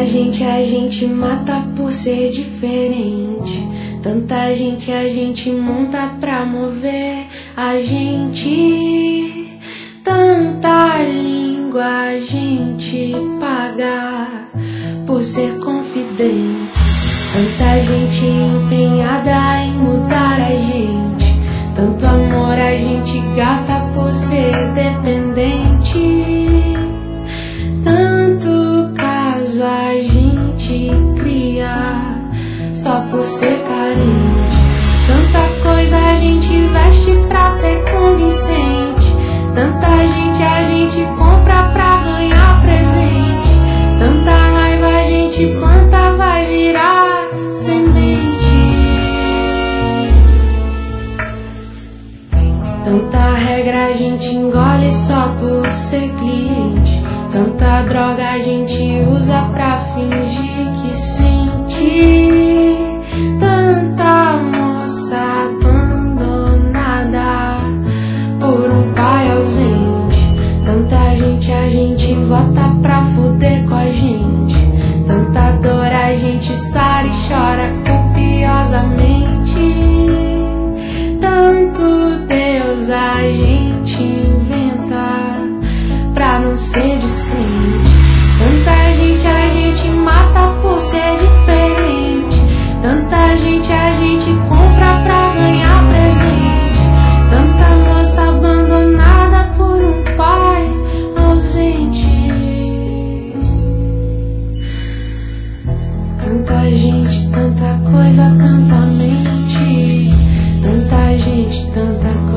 gente a gente mata por ser diferente. Tanta gente a gente monta pra mover a gente. Tanta língua a gente paga por ser confidente. Tanta gente empenhada em mudar a gente. Tanto amor a gente gasta por ser dependente. Tanto caso a gente cria só por ser carente. Tanta coisa a gente veste pra ser convincente. Tanta gente a gente compra pra ganhar presente. Tanta raiva a gente planta, vai virar semente. Tanta regra a gente engole só por ser cliente. Tanta droga a gente usa pra fingir que sente. Tanta moça abandonada por um pai ausente. Tanta gente a gente vota pra fuder com a gente. Tanta dor a gente sara e chora copiosamente. Tanto Deus a gente inventa pra não ser descrente. Tanta gente a gente mata por ser diferente. Tanta gente a gente compra pra ganhar presente. Tanta moça abandonada por um pai ausente. Tanta gente, tanta coisa, tanta mente. Tanta gente, tanta coisa.